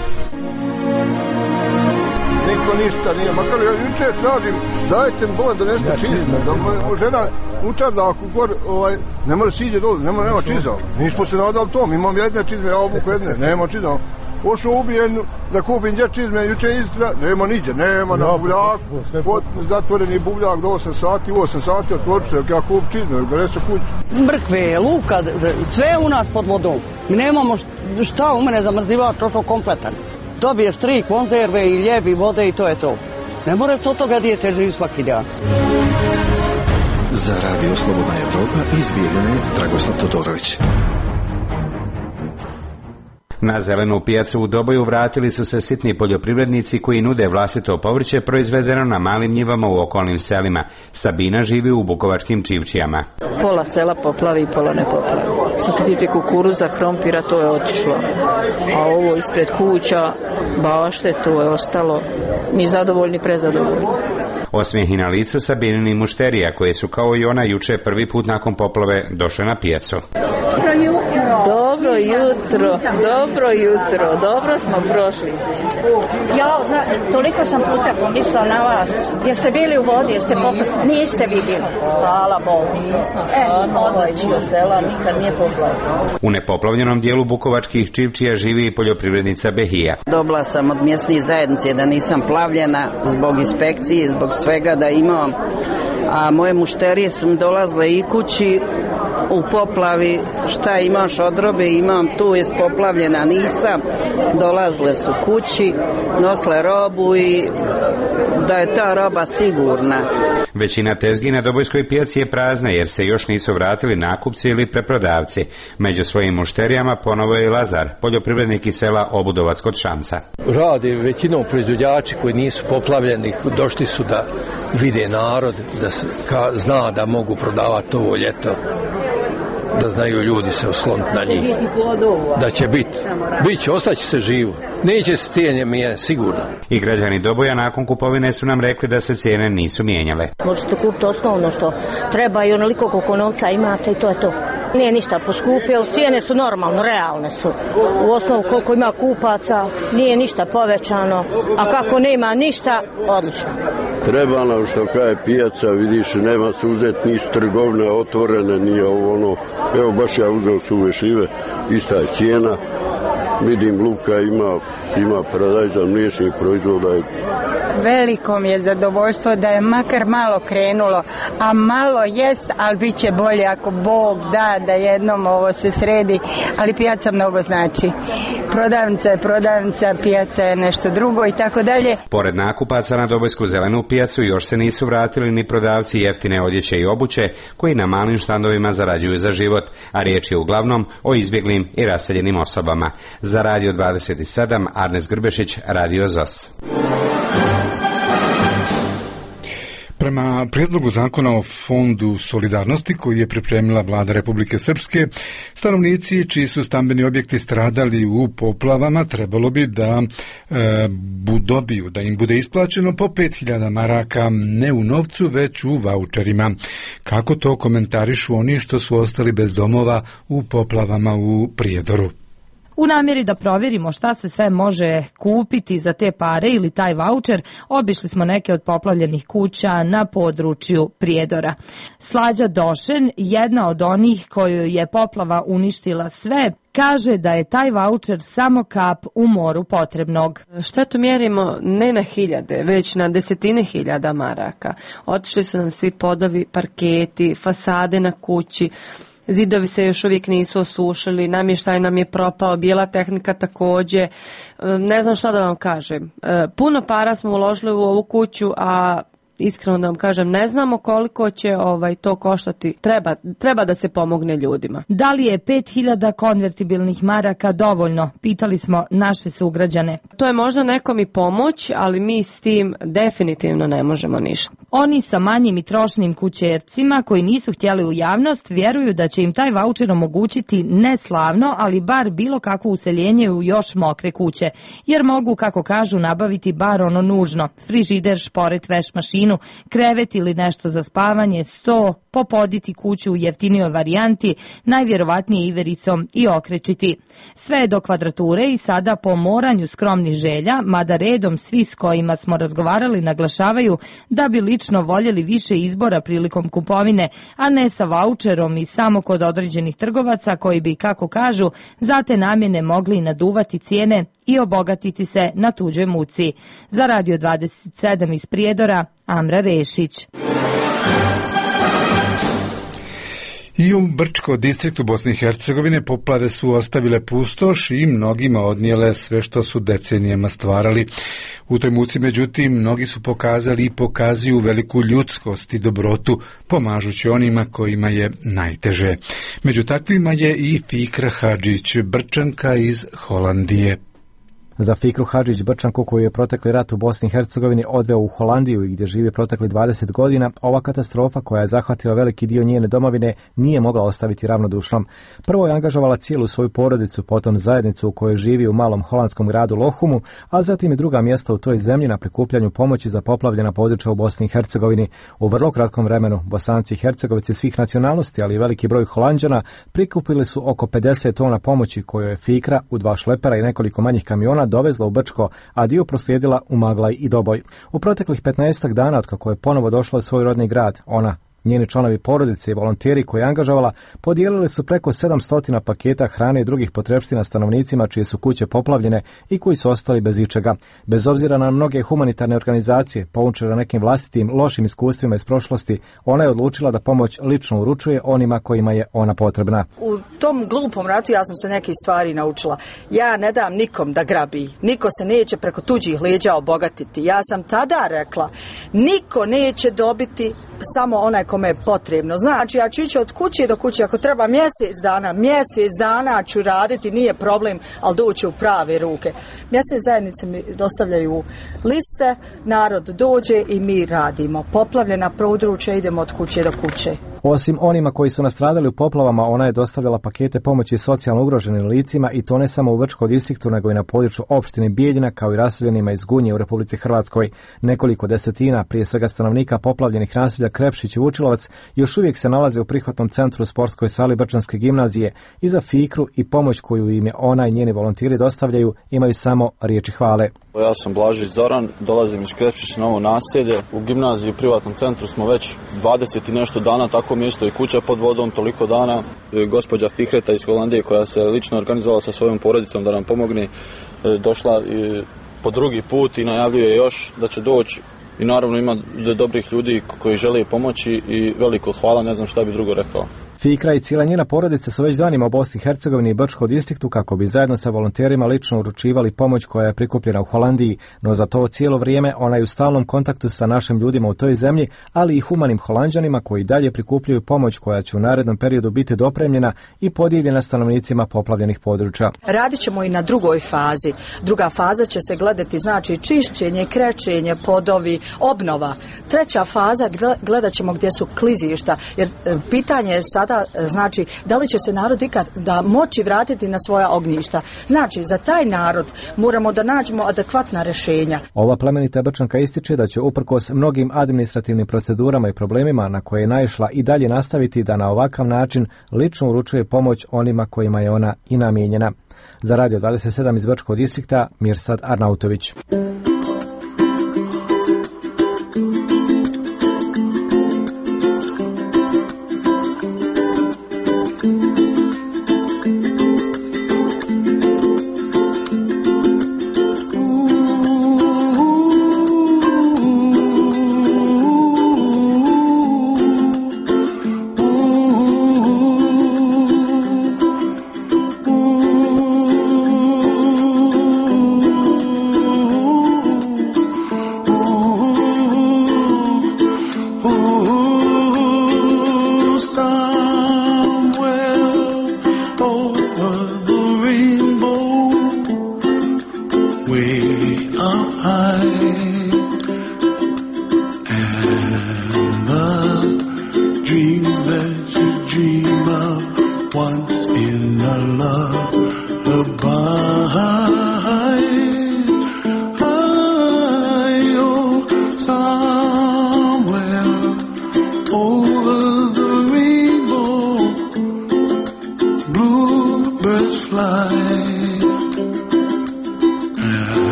Niko ništa nije, makar ja juče tražim, dajte mi bolje da nešto čizme, da mu žena učarda ako gor, ovaj, ne može siđe dole, nema, nema čizao. Nismo se nadali tom, imam jedne čizme, ja obuku jedne, nema čizao. Ošao ubijen da kupim gdje čizme, juče Istra, nema niđe, nema na buvljaku, zatvoreni buvljak do osam sati, u osam sati otvorit se, ja kupim čizme, da ne se kući. Mrkve, luka, sve u nas pod vodom. Mi nemamo šta u mene zamrzivač, to kompletan. Dobiješ tri konzerve i ljebi vode i to je to. Ne moraš od toga dijete živi svaki dan. Za Radio Slobodna Evropa iz Bijeljine Dragoslav Todorović. Na zelenu pijacu u Doboju vratili su se sitni poljoprivrednici koji nude vlastito povrće proizvedeno na malim njivama u okolnim selima. Sabina živi u bukovačkim Čivčijama. Pola sela poplavi, pola ne poplavi. Što se tiče kukuruza, krompira, to je otišlo. A ovo ispred kuća, bašte, to je ostalo. Mi zadovoljni, prezadovoljni. Osmijehi na licu Sabinini mušterija koje su kao i ona juče prvi put nakon poplave došle na pijacu. Dobro jutro. Dobro jutro. Dobro jutro. Dobro smo prošli zimu. Ja, zna, toliko sam puta pomislila na vas. Jeste bili u vodi, jeste popasni? Niste vi bili. Hvala Bogu. Nismo stvarno ovaj dio sela nikad nije poplavljeno. U nepoplavljenom dijelu bukovačkih Čivčija živi i poljoprivrednica Behija. Dobila sam od mjesnih zajednice da nisam plavljena zbog inspekcije, zbog svega da imam. A moje mušterije su mi dolazile i kući u poplavi, šta imaš odrobe, imam tu, je poplavljena, nisam. Dolazile su kući, nosile robu i da je ta roba sigurna. Većina tezgi na Dobojskoj pijaci je prazna jer se još nisu vratili nakupci ili preprodavci. Među svojim mušterijama ponovo je i Lazar, poljoprivrednik iz sela Obudovac kod Šamca. Rade većinom proizvođači koji nisu poplavljeni, došli su da vide narod, da se, ka, zna da mogu prodavati ovo ljeto, da znaju ljudi se osloniti na njih, da će biti, bit će, ostaće se živo, neće se cijene mijenjati, sigurno. I građani Doboja nakon kupovine su nam rekli da se cijene nisu mijenjale. Možete kupiti osnovno što treba i onoliko koliko novca imate i to je to. Nije ništa poskupilo, cijene su normalno, realne su. U osnovu koliko ima kupaca, nije ništa povećano, a kako nema ništa, odlično. Treba nam što kaže pijaca, vidiš, nema se uzeti, nisu trgovine otvorene, nije ovo ono, evo baš ja uzeo suve šive, ista je cijena, vidim luka ima, ima paradajz za mliječnih proizvoda. Veliko mi je zadovoljstvo da je makar malo krenulo, a malo jest, ali bit će bolje ako Bog da da jednom ovo se sredi, ali pijaca mnogo znači. Prodavnica je prodavnica, pijaca je nešto drugo i tako dalje. Pored nakupaca na Dobojsku zelenu pijacu još se nisu vratili ni prodavci jeftine odjeće i obuće koji na malim štandovima zarađuju za život, a riječ je uglavnom o izbjeglim i raseljenim osobama. Za Radio dvadeset sedam, Arnes Grbešić, Radio Z O S. Prema prijedlogu zakona o Fondu solidarnosti koji je pripremila vlada Republike Srpske, stanovnici čiji su stambeni objekti stradali u poplavama trebalo bi da e, dobiju, da im bude isplaćeno po pet hiljada maraka, ne u novcu već u vaučerima. Kako to komentarišu oni što su ostali bez domova u poplavama u Prijedoru? U namjeri da provjerimo šta se sve može kupiti za te pare ili taj vaučer, obišli smo neke od poplavljenih kuća na području Prijedora. Slađa Došen, jedna od onih koju je poplava uništila sve, kaže da je taj vaučer samo kap u moru potrebnog. Štetu mjerimo ne na hiljade, već na desetine hiljada maraka. Otišli su nam svi podovi, parketi, fasade na kući. Zidovi se još uvijek nisu osušili, namještaj nam je propao, bijela tehnika također. Ne znam šta da vam kažem. Puno para smo uložili u ovu kuću, a iskreno da vam kažem, ne znamo koliko će ovaj to koštati. Treba, treba da se pomogne ljudima. Da li je pet hiljada konvertibilnih maraka dovoljno? Pitali smo naše sugrađane. To je možda nekom i pomoć, ali mi s tim definitivno ne možemo ništa. Oni sa manjim i trošnim kućercima koji nisu htjeli u javnost vjeruju da će im taj vaučer omogućiti ne slavno, ali bar bilo kakvo useljenje u još mokre kuće, jer mogu, kako kažu, nabaviti bar ono nužno. Frižider, šporet, veš mašinu, krevet ili nešto za spavanje, sto, popoditi kuću u jeftinijoj varijanti, najvjerovatnije ivericom i okrečiti. Sve je do kvadrature i sada po moranju skromnih želja, mada redom svi s kojima smo razgovarali naglašavaju da bi lično voljeli više izbora prilikom kupovine, a ne sa vaučerom i samo kod određenih trgovaca koji bi, kako kažu, za te namjene mogli naduvati cijene i obogatiti se na tuđoj muci. Za Radio dvadeset sedam iz Prijedora, Amra Rešić. I u Brčko distriktu Bosne i Hercegovine poplave su ostavile pustoš i mnogima odnijele sve što su decenijama stvarali. U toj muci, međutim, mnogi su pokazali i pokazuju veliku ljudskost i dobrotu, pomažući onima kojima je najteže. Među takvima je i Fikra Hadžić, Brčanka iz Holandije. Za Fikru Hadžić, Brčanku koju je protekli rat u Bosni i Hercegovini odveo u Holandiju i gdje živi protekli dvadeset godina, ova katastrofa koja je zahvatila veliki dio njene domovine nije mogla ostaviti ravnodušnom. Prvo je angažovala cijelu svoju porodicu, potom zajednicu u kojoj živi u malom holandskom gradu Lohumu, a zatim i druga mjesta u toj zemlji na prikupljanju pomoći za poplavljena područja u Bosni i Hercegovini. U vrlo kratkom vremenu Bosanci i Hercegovici svih nacionalnosti, ali i veliki broj Holanđana prikupili su oko pedeset tona pomoći koju je Fikra u dva šlepera i nekoliko manjih kamiona dovezla u Brčko, a dio proslijedila u Maglaj i Doboj. U proteklih petnaestak dana od kako je ponovo došla u svoj rodni grad, ona, njeni članovi porodice i volonteri koji je angažovala podijelili su preko sedamsto paketa hrane i drugih potrepština stanovnicima čije su kuće poplavljene i koji su ostali bez ičega. Bez obzira na mnoge humanitarne organizacije, poučena nekim vlastitim lošim iskustvima iz prošlosti, ona je odlučila da pomoć lično uručuje onima kojima je ona potrebna. U tom glupom ratu ja sam se neke stvari naučila. Ja ne dam nikom da grabi. Niko se neće preko tuđih leđa obogatiti. Ja sam tada rekla, niko neće dobiti samo onaj kome je potrebno. Znači, ja ću ići od kuće do kuće. Ako treba mjesec dana, mjesec dana ću raditi, nije problem, ali doći u prave ruke. Mjesne zajednice mi dostavljaju liste, narod dođe i mi radimo. Poplavljena područja, idemo od kuće do kuće. Osim onima koji su nastradali u poplavama, ona je dostavljala pakete pomoći socijalno ugroženim licima i to ne samo u Vrčkom distriktu, nego i na području opštine Bijeljina, kao i raseljenima iz Gunje u Republici Hrvatskoj. Nekoliko desetina, prije svega stanovnika poplavljenih naselja Krepšić i Vučilovac, još uvijek se nalaze u prihvatnom centru u sportskoj sali Brčanske gimnazije i za fikru i pomoć koju im je ona i njeni volontiri dostavljaju imaju samo riječi hvale. Ja sam Blažić Zoran, dolazim iz Krepšić na ovo naselje. U gimnaziji u privatnom centru smo već dvadeset i nešto dana, tako mjesto i kuća pod vodom, toliko dana. Gospođa Fihreta iz Holandije, koja se lično organizovala sa svojom porodicom da nam pomogne, došla po drugi put i najavljuje još da će doći. I naravno ima dobrih ljudi koji žele pomoći i veliko hvala, ne znam šta bi drugo rekao. Fikra i cijela njena porodica su već danima u Bosni i Hercegovini i Brčkom distriktu kako bi zajedno sa volonterima lično uručivali pomoć koja je prikupljena u Holandiji, no za to cijelo vrijeme ona je u stalnom kontaktu sa našim ljudima u toj zemlji, ali i humanim Holanđanima koji dalje prikupljaju pomoć koja će u narednom periodu biti dopremljena i podijeljena stanovnicima poplavljenih područja. Radit ćemo i na drugoj fazi. Druga faza će se gledati, znači čišćenje, krečenje, podovi, obnova. Treća faza gledat ćemo gdje su klizišta, jer pitanje je sada, znači, da li će se narod ikad da moći vratiti na svoja ognjišta. Znači, za taj narod moramo da nađemo adekvatna rješenja. Ova plemenita Brčanka ističe da će uprkos mnogim administrativnim procedurama i problemima na koje je naišla i dalje nastaviti da na ovakav način lično uručuje pomoć onima kojima je ona i namijenjena. Za Radio dvadeset sedam iz Brčkog distrikta, Mirsad Arnautović.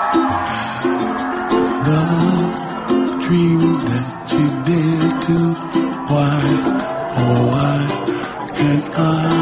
Dreams that you dare to Why, oh why can't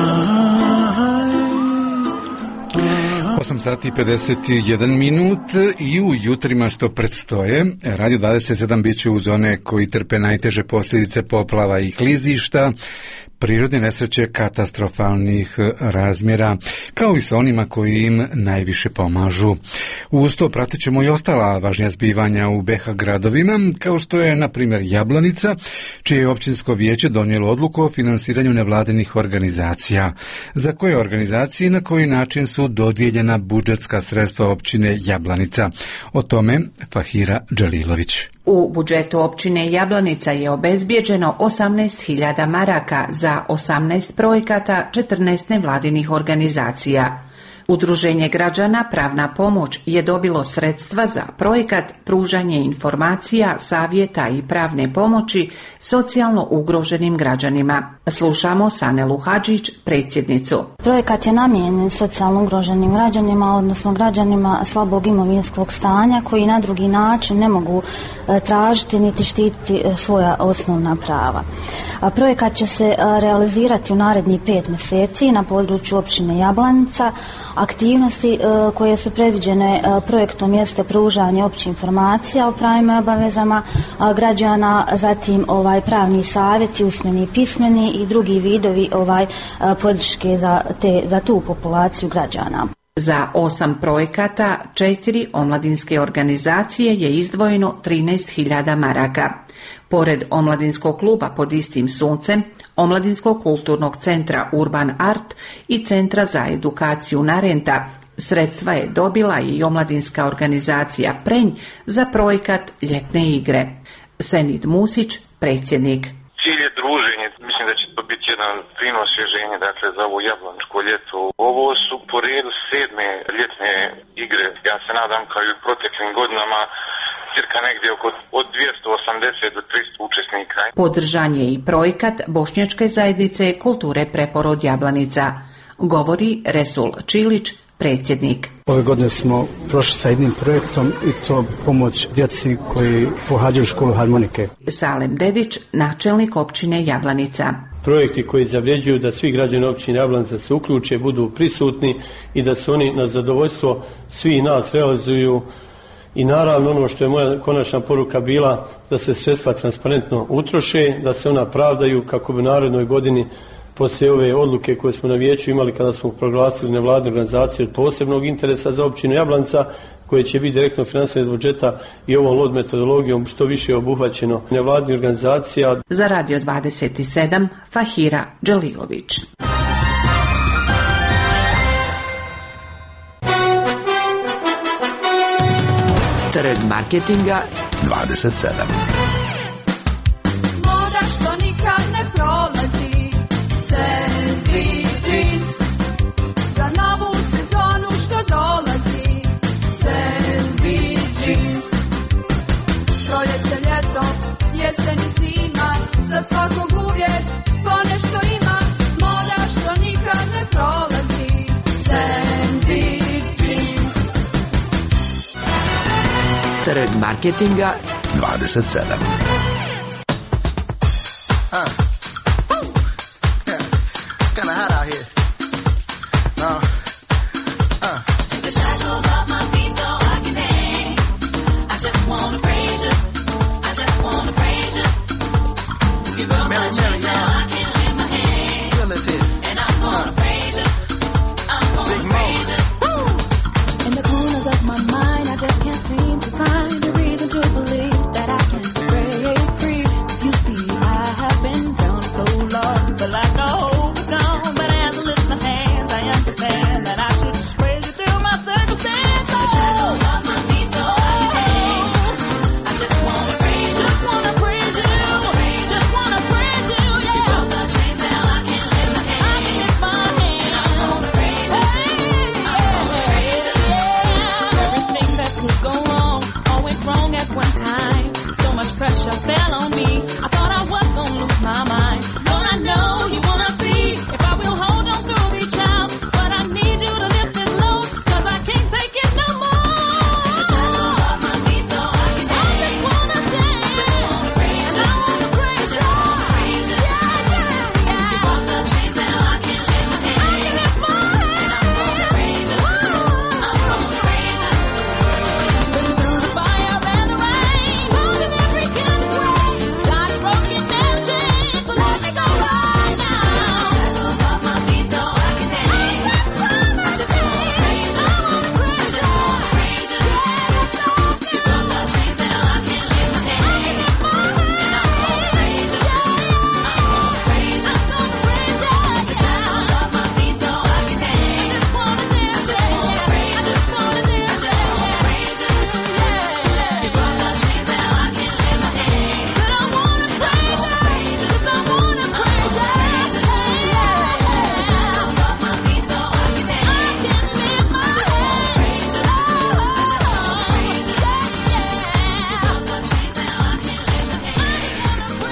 I? osam sati i pedeset jedan minut i u jutrima što predstoje Radio dvadeset sedam bit će uz one koji trpe najteže posljedice poplava i klizišta, prirodne nesreće katastrofalnih razmjera, kao i sa onima koji im najviše pomažu. Uz to pratit ćemo i ostala važnija zbivanja u B iH gradovima, kao što je, na primjer, Jablanica, čije je općinsko vijeće donijelo odluku o finansiranju nevladinih organizacija. Za koje organizacije i na koji način su dodijeljena budžetska sredstva općine Jablanica? O tome Fahira Džalilović. U budžetu općine Jablanica je obezbijeđeno osamnaest hiljada maraka za osamnaest projekata četrnaest nevladinih organizacija. Udruženje građana Pravna pomoć je dobilo sredstva za projekat pružanje informacija, savjeta i pravne pomoći socijalno ugroženim građanima. Slušamo Sanelu Hadžić, predsjednicu. Projekat je namijenjen socijalno ugroženim građanima, odnosno građanima slabog imovinskog stanja koji na drugi način ne mogu tražiti niti štititi svoja osnovna prava. Projekat će se realizirati u narednih pet mjeseci na području općine Jablanica. Aktivnosti koje su predviđene projektom jeste pružanje općih informacija o pravima i obavezama građana, zatim ovaj pravni savjeti, usmeni i pismeni i drugi vidovi ovaj podrške za, te, za tu populaciju građana. Za osam projekata, četiri omladinske organizacije je izdvojeno trinaest hiljada maraka. Pored omladinskog kluba pod istim suncem, omladinskog kulturnog centra Urban Art i centra za edukaciju Narenta, sredstva je dobila i omladinska organizacija Prenj za projekat Ljetne igre. Senid Musić, predsjednik. Cilj je druženje, mislim da će to biti jedan fino osvježenje, dakle, za ovo jablaničko ljeto. Ovo su po redu sedme ljetne igre. Ja se nadam, kao i u proteklim godinama, cirka negdje oko od dvjesto osamdeset do tristo učesnika. Podržan je i projekat Bošnjačke zajednice kulture Preporod Jablanica, govori Resul Čilić, predsjednik. Ove godine smo prošli sa jednim projektom i to pomoć djeci koji pohađaju školu harmonike. Salem Dedić, načelnik općine Jablanica. Projekti koji zavređuju da svi građani općine Jablanica se uključe, budu prisutni i da se oni na zadovoljstvo svi nas realizuju. I naravno ono što je moja konačna poruka bila da se sredstva transparentno utroše, da se ona pravdaju kako bi u narednoj godini poslije ove odluke koje smo na vijeću imali kada smo proglasili nevladine organizacije od posebnog interesa za općinu Jablanica, koje će biti direktno finansirane iz budžeta i ovom lod metodologijom što više obuhvaćeno nevladinih organizacija. Za Radio dvadeset sedam, Fahira Džalilović. Trg marketinga dvadeset sedam. Moda što nikad ne prolazi, Sandy jeans. Za novu sezonu što dolazi, Sandy jeans. Proljeće, ljeto, jesen i zima, za svakog uvijek ponešto ima. Moda što nikad ne prolazi, Sandy jeans. Trg marketinga dvadeset sedam. Uh. Yeah. It's kind of hot out here. No. Uh. Take the shackles off my feet so I can dance. I just wanna praise you. I just wanna praise you. Give up my chains so I can lift my hands. Feel this here. And I'm gonna uh. praise you. I'm gonna Big praise you. Woo. In the corners of my mind, I just can't seem to find a reason to believe that I can break free. 'Cause you see, I have been down so long, but like a hope is gone. But as I lift my hands, I understand that I should praise you through my circumstances. The shadows on my feet so I can dance. I just wanna praise you, just wanna praise you, just wanna praise you, yeah. You broke the chains, now I can lift my hands. I can lift my hands. And I'm gonna praise you. Hey, I'm gonna praise you, yeah. Everything that could go wrong, all went wrong at one time. So much pressure fell on me. I thought I was gonna lose my mind. Lord, I know you wanna be if I will hold on through these trials. But I need you to lift this load, 'cause I can't take it no more. Take the shadows off my feet so I can dance. I just wanna dance. I just wanna praise you. I wanna praise you.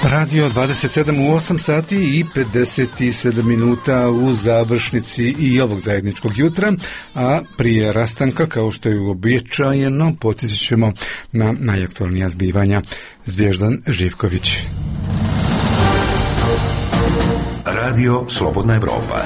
Radio dvadeset sedam u osam sati i pedeset sedam minuta u završnici i ovog zajedničkog jutra, a prije rastanka, kao što je uobičajeno, podsjetit ćemo na najaktualnija zbivanja. Zvijezdan Živković. Radio Slobodna Evropa.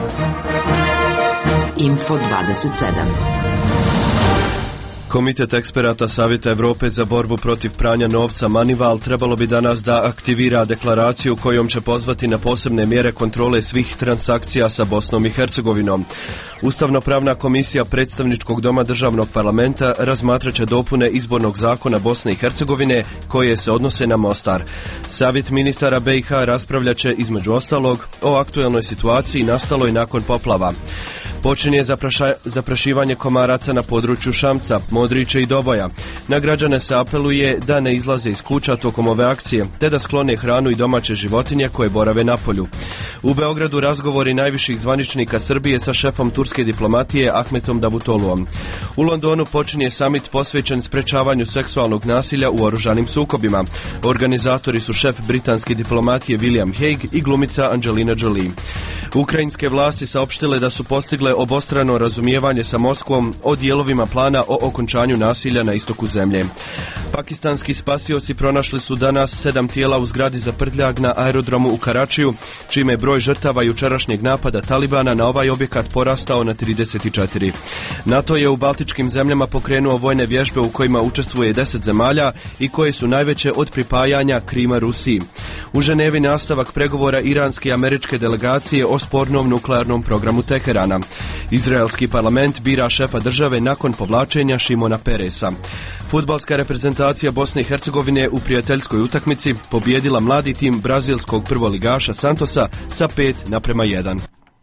Info dvadeset sedam. Komitet eksperata Savjeta Evrope za borbu protiv pranja novca Manival trebalo bi danas da aktivira deklaraciju kojom će pozvati na posebne mjere kontrole svih transakcija sa Bosnom i Hercegovinom. Ustavno-pravna komisija predstavničkog doma državnog parlamenta razmatrat će dopune izbornog zakona Bosne i Hercegovine koje se odnose na Mostar. Savjet ministara B i H raspravljat će između ostalog o aktuelnoj situaciji nastaloj nakon poplava. Počinje zapraša, zaprašivanje komaraca na području Šamca, Modrića i Doboja. Na građane se apeluje da ne izlaze iz kuća tokom ove akcije, te da sklone hranu i domaće životinje koje borave na polju. U Beogradu razgovori najviših zvaničnika Srbije sa šefom turske diplomatije Ahmetom Davutoluom. U Londonu počinje samit posvećen sprečavanju seksualnog nasilja u oružanim sukobima. Organizatori su šef britanske diplomatije William Hague i glumica Angelina Jolie. Ukrajinske vlasti saopštile da su postigle obostrano razumijevanje sa Moskvom o dijelovima plana o okončanju nasilja na istoku zemlje. Pakistanski spasioci pronašli su danas sedam tijela u zgradi za prtljag na aerodromu u Karačiju, čime je broj žrtava jučerašnjeg napada Talibana na ovaj objekat porastao na trideset četiri. NATO je u baltičkim zemljama pokrenuo vojne vježbe u kojima učestvuje deset zemalja i koje su najveće od pripajanja Krima Rusiji. U Ženevi nastavak pregovora iranske i američke delegacije o spornom nuklearnom programu Teherana. Izraelski parlament bira šefa države nakon povlačenja Šimona Peresa. Fudbalska reprezentacija Bosne i Hercegovine u prijateljskoj utakmici pobijedila mladi tim brazilskog prvoligaša Santosa sa pet naprema jedan.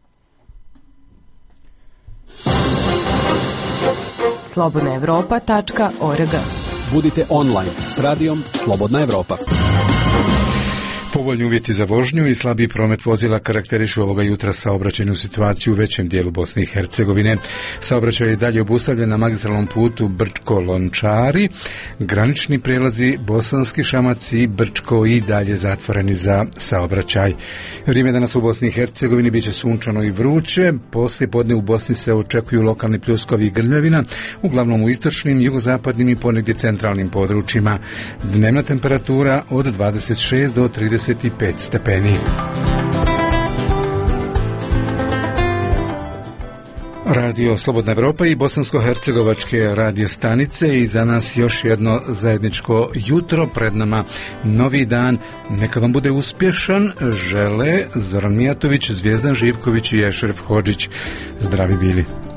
slobodna evropa tačka org. Budite online s radijom Slobodna Evropa. Povoljni uvjeti za vožnju i slabiji promet vozila karakterišu ovoga jutra saobraćajnu situaciju u većem dijelu Bosne i Hercegovine. Saobraćaj je dalje obustavljen na magistralnom putu Brčko-Lončari, granični prelazi Bosanski Šamac i Brčko i dalje zatvoreni za saobraćaj. Vrijeme danas u Bosni i Hercegovini bit će sunčano i vruće. Poslije podne u Bosni se očekuju lokalni pljuskovi i grmljavina, uglavnom u istočnim, jugozapadnim i ponegdje centralnim područjima. Dnevna temperatura od dvadeset šest do trideset pet stepeni. Radio Slobodna Evropa i bosansko-hercegovačke radio stanice i za nas još jedno zajedničko jutro, pred nama novi dan. Neka vam bude uspješan, žele Zoran Mijatović, Zvijezdan Živković i Ešref Hodžić. Zdravi bili.